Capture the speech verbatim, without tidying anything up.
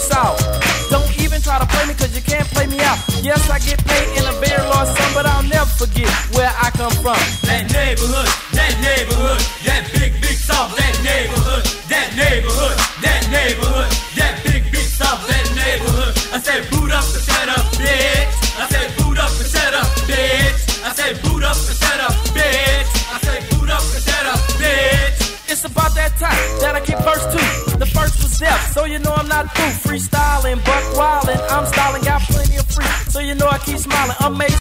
South. Don't even try to play me cause you can't play me out. Yes, I get paid in a very large sum, but I'll never forget where I come from. That neighborhood, that neighborhood, that big, big South, that neighborhood, that neighborhood, that neighborhood, that big, big South, that neighborhood. I said boot up and shut up, bitch. I said boot up and shut up, bitch. I said boot up and shut up, bitch. I said boot up and shut up, bitch. It's about that time that I kick verse two. The first was death, so you know I'm not through. Freestyling, buck wildin', I'm styling, got plenty of free, so you know I keep smiling. Amazing.